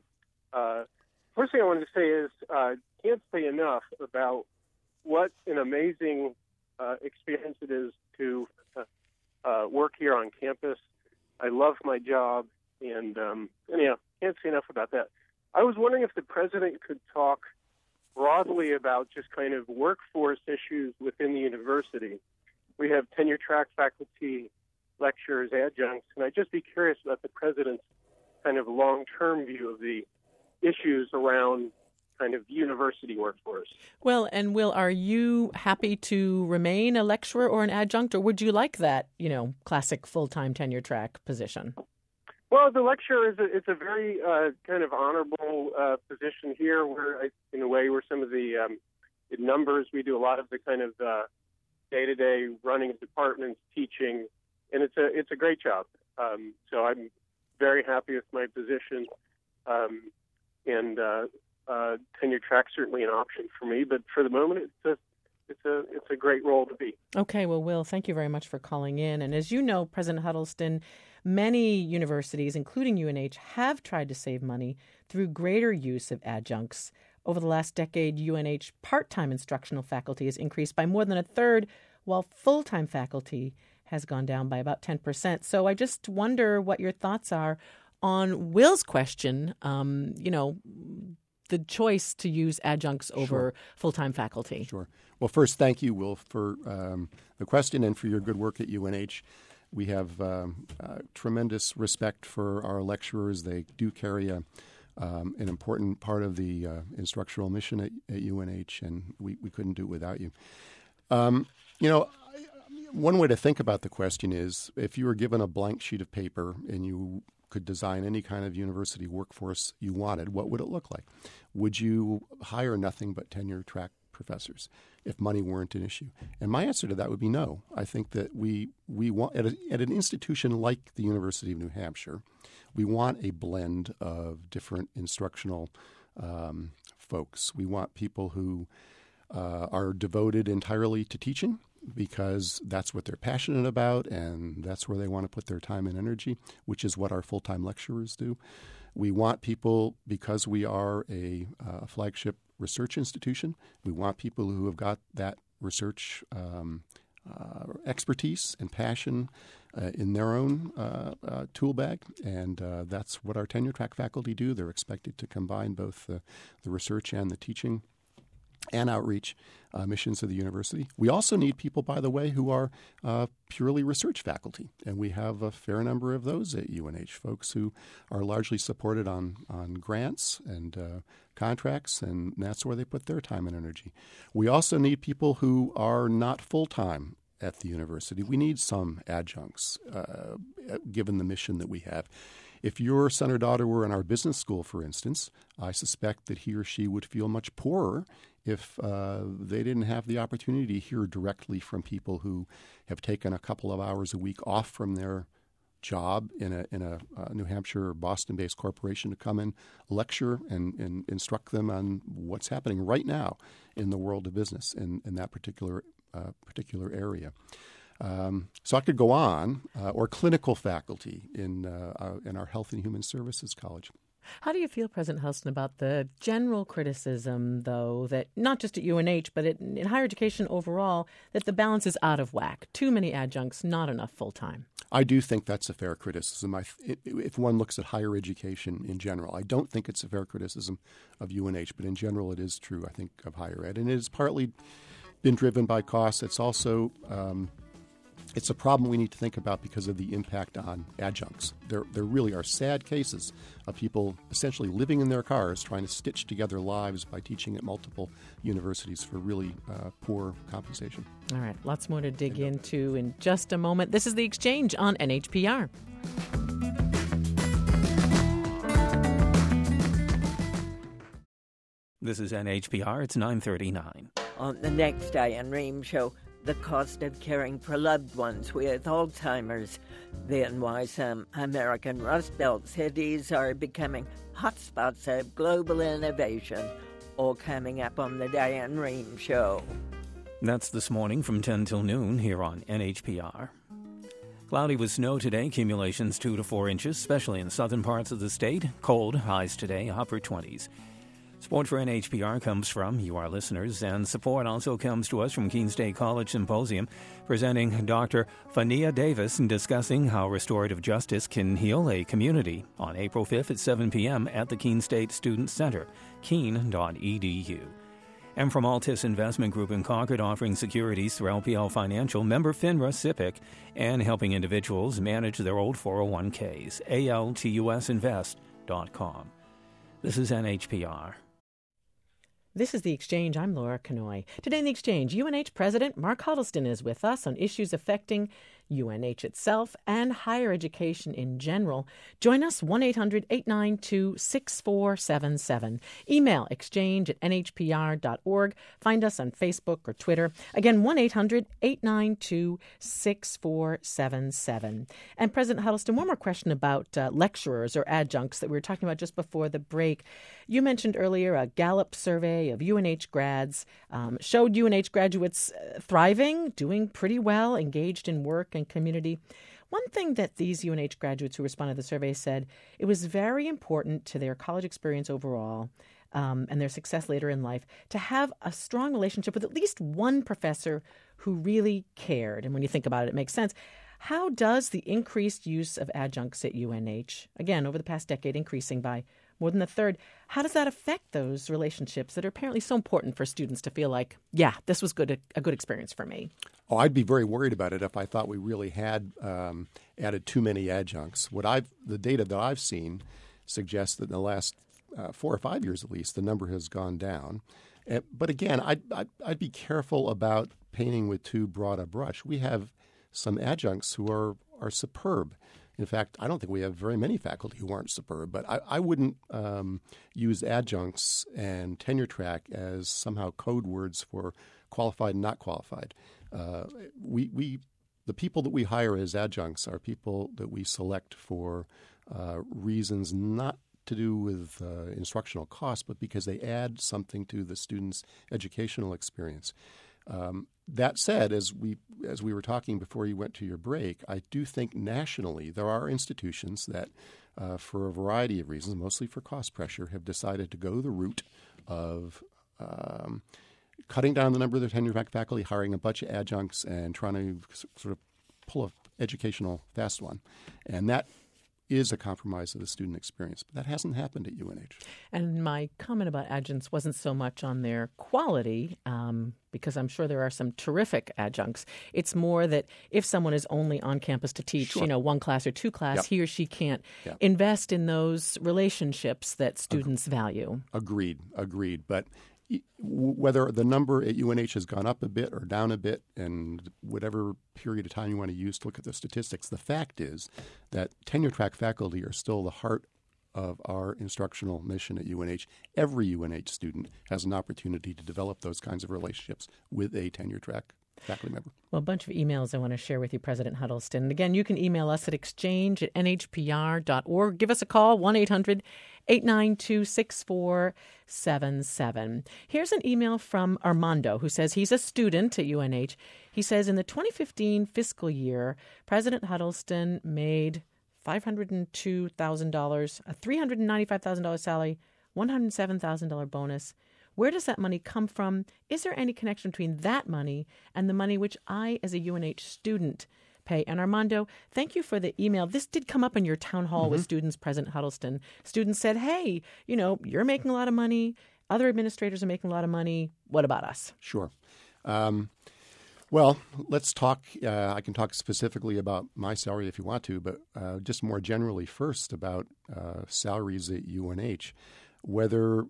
first thing I wanted to say is can't say enough about what an amazing experience it is to work here on campus. I love my job, and anyhow, can't say enough about that. I was wondering if the President could talk broadly about just kind of workforce issues within the university. We have tenure-track faculty, lecturers, adjuncts, and I'd just be curious about the President's kind of long-term view of the issues around kind of university workforce. Well, and Will, are you happy to remain a lecturer or an adjunct, or would you like that, classic full-time tenure-track position? Well, the lecturer is a very kind of honorable position here, where in a way, where some of the numbers, we do a lot of the kind of day-to-day running of departments, teaching, and it's a great job. So I'm very happy with my position, and tenure track certainly an option for me. But for the moment, it's a great role to be. Okay, well, Will, thank you very much for calling in. And as you know, President Huddleston, many universities, including UNH, have tried to save money through greater use of adjuncts. Over the last decade, UNH part-time instructional faculty has increased by more than a third, while full-time faculty has gone down by about 10%. So I just wonder what your thoughts are on Will's question, the choice to use adjuncts over full-time faculty. Sure. Well, first, thank you, Will, for the question and for your good work at UNH. We have tremendous respect for our lecturers. They do carry an important part of the instructional mission at UNH, and we couldn't do it without you. One way to think about the question is, if you were given a blank sheet of paper and you could design any kind of university workforce you wanted, what would it look like? Would you hire nothing but tenure-track professors if money weren't an issue? And my answer to that would be no. I think that we want, at an institution like the University of New Hampshire, we want a blend of different instructional folks. We want people who are devoted entirely to teaching, because that's what they're passionate about and that's where they want to put their time and energy, which is what our full-time lecturers do. We want people, because we are a flagship research institution, we want people who have got that research expertise and passion in their own tool bag, and that's what our tenure-track faculty do. They're expected to combine both the research and the teaching and outreach missions of the university. We also need people, by the way, who are purely research faculty, and we have a fair number of those at UNH, folks who are largely supported on grants and contracts, and that's where they put their time and energy. We also need people who are not full-time at the university. We need some adjuncts, given the mission that we have. If your son or daughter were in our business school, for instance, I suspect that he or she would feel much poorer if they didn't have the opportunity to hear directly from people who have taken a couple of hours a week off from their job in a New Hampshire or Boston-based corporation to come and lecture and instruct them on what's happening right now in the world of business in that particular area. So I could go on, or clinical faculty in our Health and Human Services College. How do you feel, President Huddleston, about the general criticism, though, that not just at UNH, but in higher education overall, that the balance is out of whack? Too many adjuncts, not enough full-time. I do think that's a fair criticism. If one looks at higher education in general, I don't think it's a fair criticism of UNH, but in general it is true, I think, of higher ed. And it has partly been driven by costs. It's also it's a problem we need to think about because of the impact on adjuncts. There really are sad cases of people essentially living in their cars trying to stitch together lives by teaching at multiple universities for really poor compensation. All right, lots more to dig into in just a moment. This is The Exchange on NHPR. This is NHPR. It's 9:39. On the next Diane Rehm Show, the cost of caring for loved ones with Alzheimer's, then why some American Rust Belt cities are becoming hotspots of global innovation. all coming up on the Diane Rehm Show. That's this morning from 10 till noon here on NHPR. Cloudy with snow today, accumulations 2 to 4 inches, especially in southern parts of the state. Cold, highs today, upper 20s. Support for NHPR comes from you, our listeners, and support also comes to us from Keene State College Symposium, presenting Dr. Fania Davis and discussing how restorative justice can heal a community on April 5th at 7 p.m. at the Keene State Student Center, keene.edu. And from Altus Investment Group in Concord, offering securities through LPL Financial, member FINRA SIPC, and helping individuals manage their old 401ks. altusinvest.com. This is NHPR. This is The Exchange. I'm Laura Kanoy. Today in The Exchange, UNH President Mark Huddleston is with us on issues affecting UNH itself and higher education in general. Join us, 1-800-892-6477. Email exchange@nhpr.org. Find us on Facebook or Twitter. Again, 1-800-892-6477. And President Huddleston, one more question about lecturers or adjuncts that we were talking about just before the break. You mentioned earlier a Gallup survey of UNH grads showed UNH graduates thriving, doing pretty well, engaged in work and community. One thing that these UNH graduates who responded to the survey said, it was very important to their college experience overall and their success later in life to have a strong relationship with at least one professor who really cared. And when you think about it, it makes sense. How does the increased use of adjuncts at UNH, again, over the past decade, increasing by more than a third, how does that affect those relationships that are apparently so important for students to feel like, yeah, this was a good experience for me? Oh, I'd be very worried about it if I thought we really had added too many adjuncts. The data that I've seen suggests that in the last 4 or 5 years at least, the number has gone down. But again, I'd be careful about painting with too broad a brush. We have some adjuncts who are superb. In fact, I don't think we have very many faculty who aren't superb, but I wouldn't use adjuncts and tenure track as somehow code words for qualified and not qualified. The people that we hire as adjuncts are people that we select for reasons not to do with instructional costs, but because they add something to the student's educational experience. That said, as we were talking before you went to your break, I do think nationally there are institutions that, for a variety of reasons, mostly for cost pressure, have decided to go the route of cutting down the number of their tenure-track faculty, hiring a bunch of adjuncts, and trying to sort of pull an educational fast one. And that is a compromise of the student experience. But that hasn't happened at UNH. And my comment about adjuncts wasn't so much on their quality, because I'm sure there are some terrific adjuncts. It's more that if someone is only on campus to teach, Sure. One class or two class, Yep. he or she can't Yep. invest in those relationships that students value. Agreed. But whether the number at UNH has gone up a bit or down a bit, and whatever period of time you want to use to look at the statistics, the fact is that tenure-track faculty are still the heart of our instructional mission at UNH. Every UNH student has an opportunity to develop those kinds of relationships with a tenure-track faculty member. Well, a bunch of emails I want to share with you, President Huddleston. Again, you can email us at exchange@nhpr.org. Give us a call, 1-800-892-6477. Here's an email from Armando, who says he's a student at UNH. He says in the 2015 fiscal year, President Huddleston made $502,000, a $395,000 salary, $107,000 bonus. Where does that money come from? Is there any connection between that money and the money which I, as a UNH student, pay? And Armando, thank you for the email. This did come up in your town hall with students, President Huddleston. Students said, hey, you're making a lot of money. Other administrators are making a lot of money. What about us? Sure. Well, let's talk. I can talk specifically about my salary if you want to, but just more generally first about salaries at UNH. Whether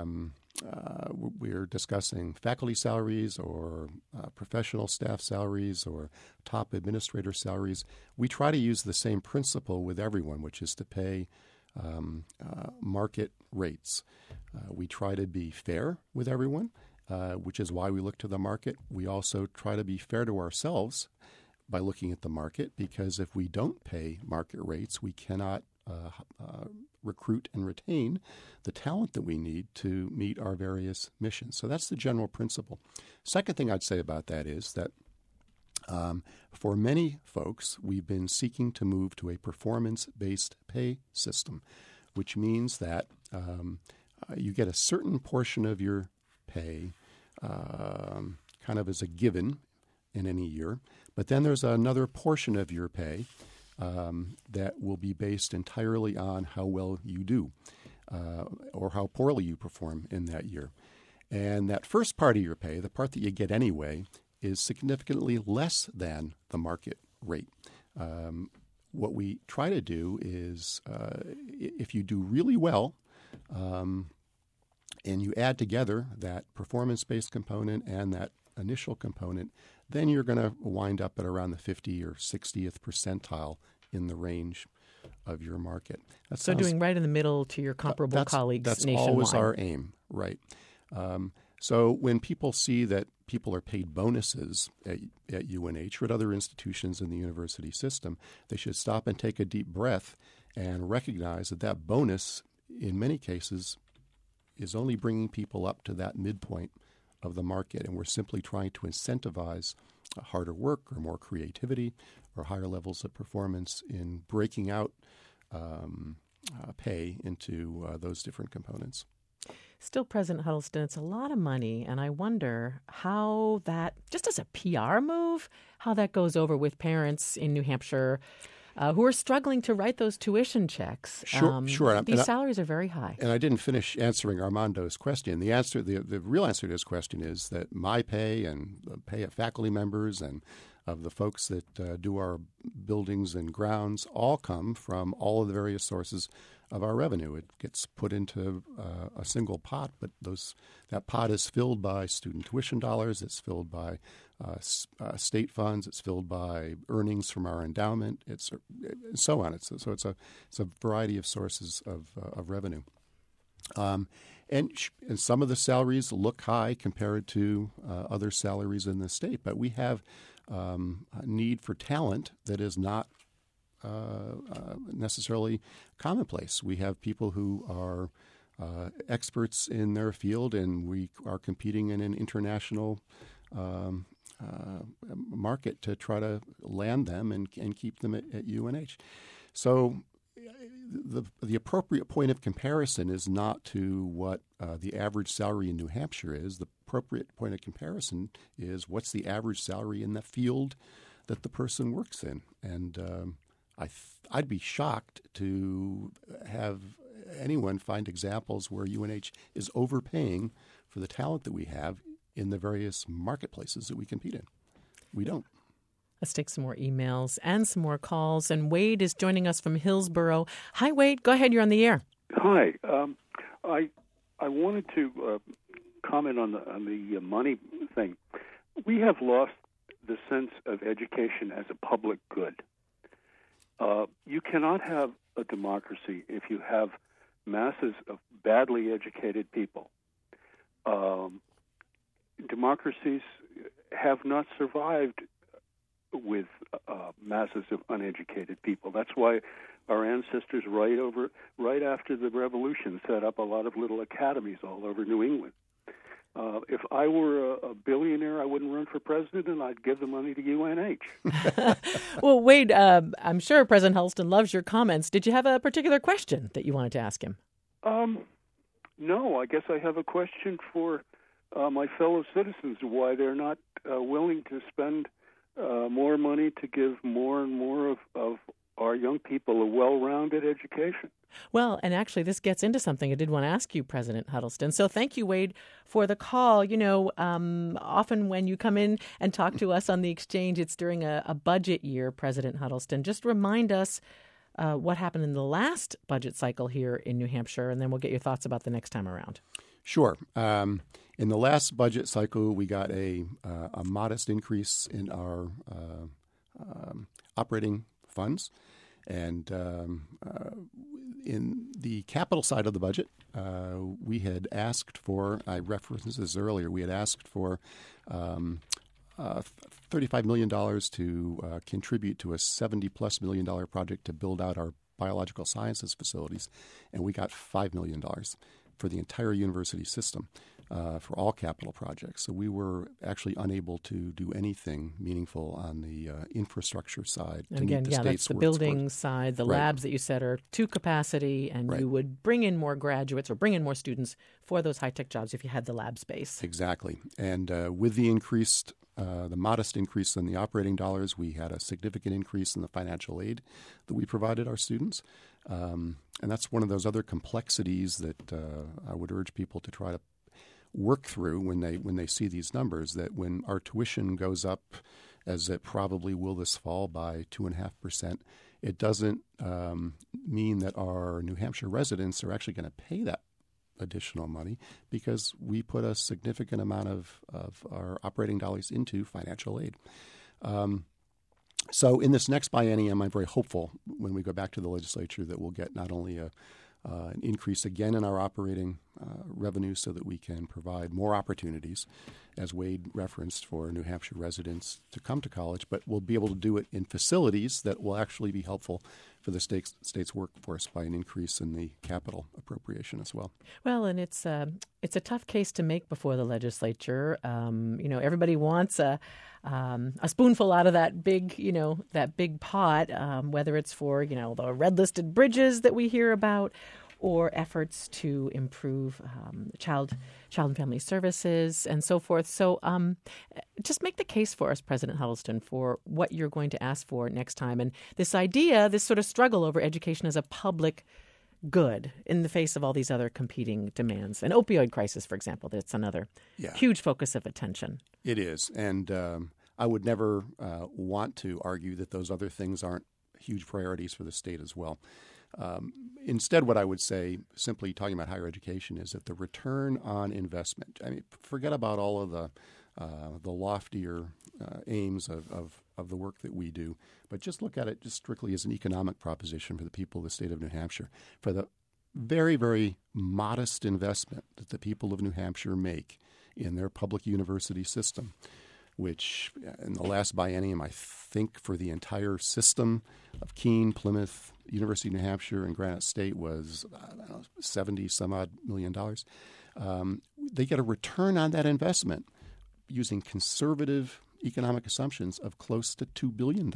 we're discussing faculty salaries or professional staff salaries or top administrator salaries, we try to use the same principle with everyone, which is to pay market rates. We try to be fair with everyone, which is why we look to the market. We also try to be fair to ourselves by looking at the market, because if we don't pay market rates, we cannot recruit and retain the talent that we need to meet our various missions. So that's the general principle. Second thing I'd say about that is that for many folks, we've been seeking to move to a performance-based pay system, which means that you get a certain portion of your pay kind of as a given in any year, but then there's another portion of your pay that will be based entirely on how well you do or how poorly you perform in that year. And that first part of your pay, the part that you get anyway, is significantly less than the market rate. What we try to do is if you do really well and you add together that performance-based component and that initial component, then you're going to wind up at around the 50th or 60th percentile in the range of your market. So doing right in the middle to your comparable colleagues nationwide. That's always our aim, right. So when people see that people are paid bonuses at UNH or at other institutions in the university system, they should stop and take a deep breath and recognize that that bonus, in many cases, is only bringing people up to that midpoint of the market, and we're simply trying to incentivize harder work or more creativity or higher levels of performance in breaking out pay into those different components. Still, President Huddleston, it's a lot of money, and I wonder how that, just as a PR move, how that goes over with parents in New Hampshire who are struggling to write those tuition checks. Sure. These salaries are very high. And I didn't finish answering Armando's question. The real answer to his question is that my pay and the pay of faculty members and of the folks that do our buildings and grounds all come from all of the various sources of our revenue. It gets put into a single pot, but that pot is filled by student tuition dollars. It's filled by state funds. It's filled by earnings from our endowment. It's so on. It's a variety of sources of revenue. And some of the salaries look high compared to other salaries in the state, but we have a need for talent that is not necessarily commonplace. We have people who are experts in their field, and we are competing in an international market to try to land them and keep them at UNH. So the appropriate point of comparison is not to what the average salary in New Hampshire is. The appropriate point of comparison is what's the average salary in the field that the person works in. And I'd be shocked to have anyone find examples where UNH is overpaying for the talent that we have in the various marketplaces that we compete in. We don't. Let's take some more emails and some more calls. And Wade is joining us from Hillsborough. Hi, Wade. Go ahead. You're on the air. Hi. I wanted to comment on the money thing. We have lost the sense of education as a public good. You cannot have a democracy if you have masses of badly educated people. Democracies have not survived with masses of uneducated people. That's why our ancestors right after the Revolution set up a lot of little academies all over New England. If I were a billionaire, I wouldn't run for president, and I'd give the money to UNH. Well, Wade, I'm sure President Huddleston loves your comments. Did you have a particular question that you wanted to ask him? No, I guess I have a question for my fellow citizens, why they're not willing to spend more money to give more and more of our young people a well-rounded education. Well, and actually this gets into something I did want to ask you, President Huddleston. So thank you, Wade, for the call. You know, often when you come in and talk to us on the exchange, it's during a budget year, President Huddleston. Just remind us what happened in the last budget cycle here in New Hampshire, and then we'll get your thoughts about the next time around. Sure. In the last budget cycle, we got a modest increase in our operating funds. And in the capital side of the budget, we had asked for, I referenced this earlier, we had asked for $35 million to contribute to a $70+ million project to build out our biological sciences facilities, and we got $5 million for the entire university system for all capital projects. So we were actually unable to do anything meaningful on the infrastructure side. And again, that's the building side. The labs that you said are to capacity, and you would bring in more graduates or bring in more students for those high-tech jobs if you had the lab space. Exactly. And with the modest increase in the operating dollars, we had a significant increase in the financial aid that we provided our students. And that's one of those other complexities that I would urge people to try to work through when they see these numbers, that when our tuition goes up, as it probably will this fall, by 2.5%, it doesn't mean that our New Hampshire residents are actually going to pay that additional money, because we put a significant amount of our operating dollars into financial aid. So in this next biennium, I'm very hopeful when we go back to the legislature that we'll get not only an increase again in our operating revenue so that we can provide more opportunities, as Wade referenced, for New Hampshire residents to come to college, but we'll be able to do it in facilities that will actually be helpful for the state's workforce by an increase in the capital appropriation as well. Well, and it's a tough case to make before the legislature. Everybody wants a spoonful out of that big pot, whether it's for the red-listed bridges that we hear about, or efforts to improve child and family services and so forth. So just make the case for us, President Huddleston, for what you're going to ask for next time. And this sort of struggle over education as a public good in the face of all these other competing demands. An opioid crisis, for example, that's another huge focus of attention. It is. And I would never want to argue that those other things aren't huge priorities for the state as well. Instead, what I would say, simply talking about higher education, is that the return on investment, forget about all of the loftier aims of the work that we do, but just look at it just strictly as an economic proposition for the people of the state of New Hampshire. For the very, very modest investment that the people of New Hampshire make in their public university system, which in the last biennium, I think for the entire system of Keene, Plymouth, University of New Hampshire, and Granite State was, $70-some-odd million. They get a return on that investment using conservative economic assumptions of close to $2 billion.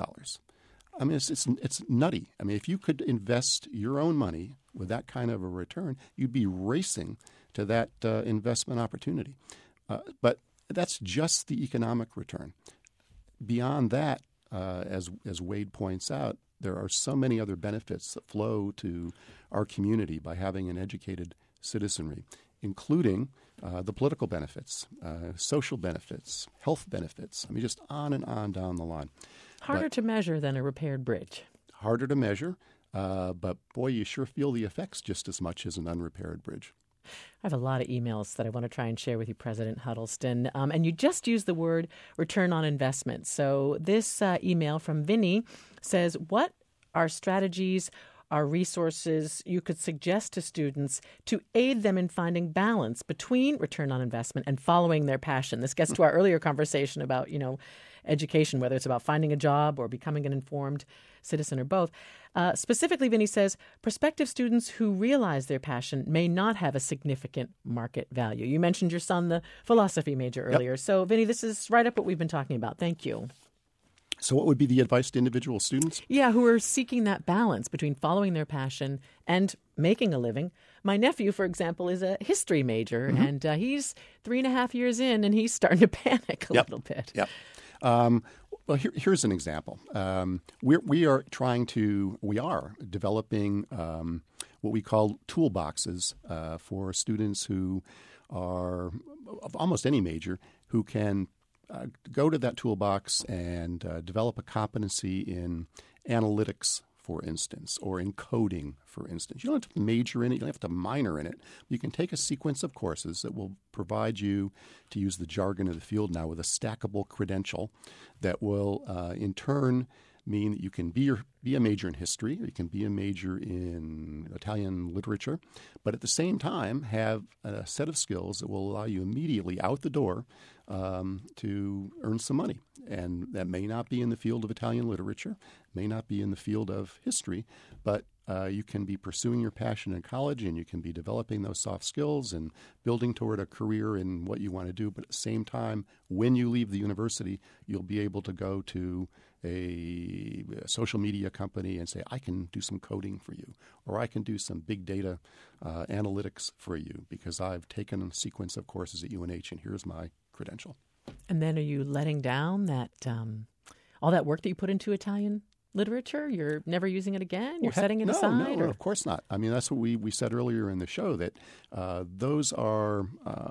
It's nutty. If you could invest your own money with that kind of a return, you'd be racing to that investment opportunity. But that's just the economic return. Beyond that, as Wade points out, there are so many other benefits that flow to our community by having an educated citizenry, including the political benefits, social benefits, health benefits. just on and on down the line. Harder to measure than a repaired bridge. Harder to measure, but boy, you sure feel the effects just as much as an unrepaired bridge. I have a lot of emails that I want to try and share with you, President Huddleston. And you just used the word return on investment. So this email from Vinny says, what are strategies, are resources you could suggest to students to aid them in finding balance between return on investment and following their passion? This gets to our earlier conversation about, education, whether it's about finding a job or becoming an informed citizen or both. Specifically, Vinny says, prospective students who realize their passion may not have a significant market value. You mentioned your son, the philosophy major, earlier. Yep. So, Vinny, this is right up what we've been talking about. Thank you. So what would be the advice to individual students? Yeah, who are seeking that balance between following their passion and making a living. My nephew, for example, is a history major, and he's 3.5 years in, and he's starting to panic a little bit. Yep. Well, here's an example. We are developing what we call toolboxes for students who are of almost any major who can go to that toolbox and develop a competency in analytics, for instance, or in coding, for instance. You don't have to major in it. You don't have to minor in it. You can take a sequence of courses that will provide you, to use the jargon of the field now, with a stackable credential that will, in turn, mean that you can be a major in history, or you can be a major in Italian literature, but at the same time have a set of skills that will allow you immediately out the door to earn some money. And that may not be in the field of Italian literature, may not be in the field of history, but you can be pursuing your passion in college, and you can be developing those soft skills and building toward a career in what you want to do. But at the same time, when you leave the university, you'll be able to go to a social media company and say, I can do some coding for you, or I can do some big data analytics for you because I've taken a sequence of courses at UNH, and here's my credential. And then are you letting down that all that work that you put into Italian literature? You're never using it again? You're setting it aside? No, of course not. I mean, that's what we said earlier in the show, that those are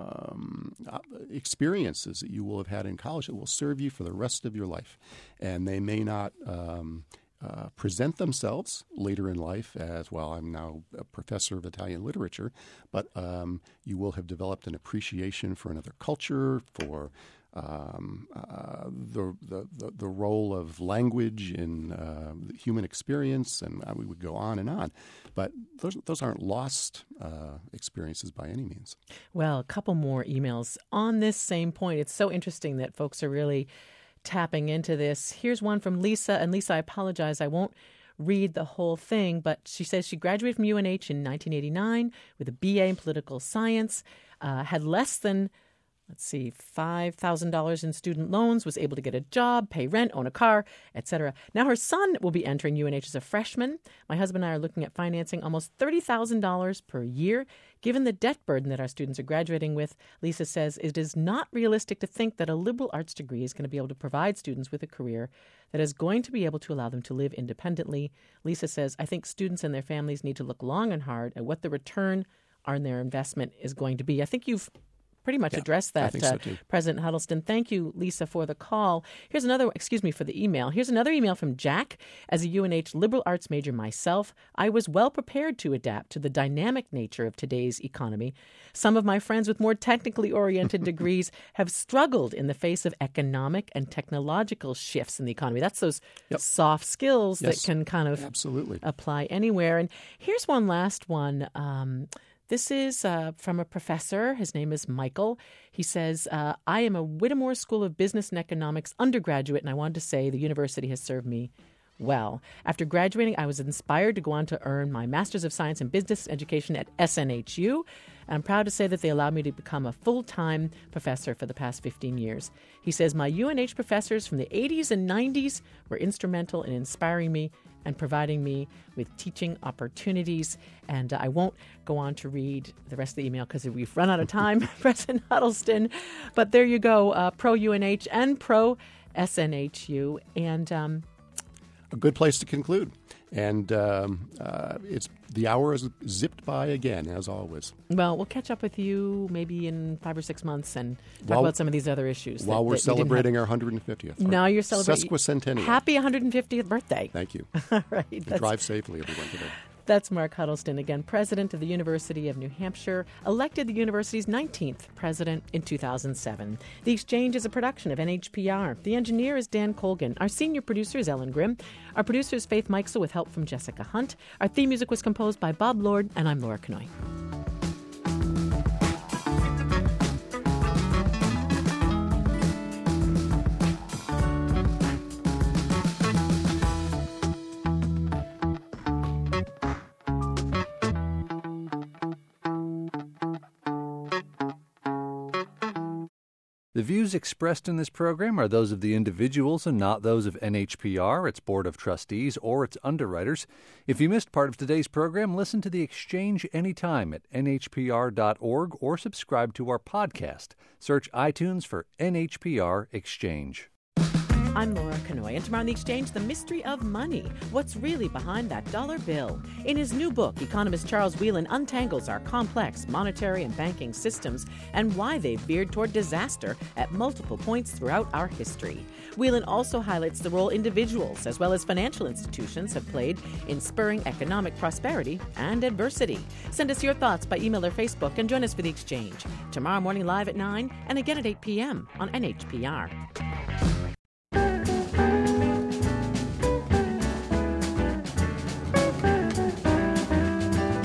experiences that you will have had in college that will serve you for the rest of your life. And they may not present themselves later in life as, well, I'm now a professor of Italian literature, but you will have developed an appreciation for another culture, for the role of language in human experience, and we would go on and on. But those aren't lost experiences by any means. Well, a couple more emails on this same point. It's so interesting that folks are really tapping into this. Here's one from Lisa. And Lisa, I apologize, I won't read the whole thing, but she says she graduated from UNH in 1989 with a BA in political science, had less than $5,000 in student loans, was able to get a job, pay rent, own a car, etc. Now her son will be entering UNH as a freshman. My husband and I are looking at financing almost $30,000 per year. Given the debt burden that our students are graduating with, Lisa says it is not realistic to think that a liberal arts degree is going to be able to provide students with a career that is going to be able to allow them to live independently. Lisa says, I think students and their families need to look long and hard at what the return on their investment is going to be. I think you've pretty much addressed that, President Huddleston. Thank you, Lisa, for the call. For the email. Here's another email from Jack. As a UNH liberal arts major myself, I was well prepared to adapt to the dynamic nature of today's economy. Some of my friends with more technically oriented degrees have struggled in the face of economic and technological shifts in the economy. That's those soft skills that can kind of apply anywhere. And here's one last one. This is from a professor. His name is Michael. He says, I am a Whittemore School of Business and Economics undergraduate, and I wanted to say the university has served me well. After graduating, I was inspired to go on to earn my Master's of Science in Business Education at SNHU. And I'm proud to say that they allowed me to become a full-time professor for the past 15 years. He says, my UNH professors from the 80s and 90s were instrumental in inspiring me and providing me with teaching opportunities. And I won't go on to read the rest of the email because we've run out of time, President Huddleston. But there you go, pro-UNH and pro-SNHU. And a good place to conclude. And the hour is zipped by again, as always. Well, we'll catch up with you maybe in 5 or 6 months and talk about some of these other issues. While we're celebrating our 150th. Now you're celebrating. Sesquicentennial. Happy 150th birthday. Thank you. All right. Drive safely, everyone, today. That's Mark Huddleston, again, president of the University of New Hampshire, elected the university's 19th president in 2007. The Exchange is a production of NHPR. The engineer is Dan Colgan. Our senior producer is Ellen Grimm. Our producer is Faith Mikesell with help from Jessica Hunt. Our theme music was composed by Bob Lord, and I'm Laura Kanoy. The views expressed in this program are those of the individuals and not those of NHPR, its Board of Trustees, or its underwriters. If you missed part of today's program, listen to The Exchange anytime at nhpr.org or subscribe to our podcast. Search iTunes for NHPR Exchange. I'm Laura Kanoy, and tomorrow on The Exchange, the mystery of money. What's really behind that dollar bill? In his new book, economist Charles Whelan untangles our complex monetary and banking systems and why they've veered toward disaster at multiple points throughout our history. Whelan also highlights the role individuals as well as financial institutions have played in spurring economic prosperity and adversity. Send us your thoughts by email or Facebook and join us for The Exchange tomorrow morning live at 9 and again at 8 p.m. on NHPR.